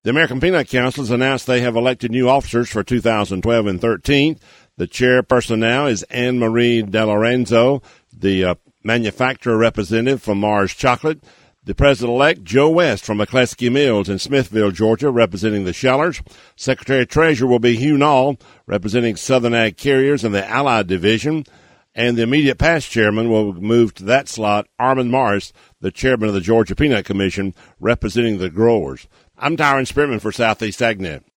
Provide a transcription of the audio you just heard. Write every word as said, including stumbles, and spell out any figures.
The American Peanut Council has announced they have elected new officers for two thousand twelve and thirteen. The chairperson now is Anne Marie DeLorenzo, the uh, manufacturer representative from Mars Chocolate. The president-elect, Joe West from McCleskey Mills in Smithville, Georgia, representing the Shellers. Secretary-Treasurer will be Hugh Nall, representing Southern Ag Carriers in the Allied Division. And the immediate past chairman will move to that slot, Armand Morris, the chairman of the Georgia Peanut Commission, representing the growers. I'm Tyron Spearman for Southeast AgNet.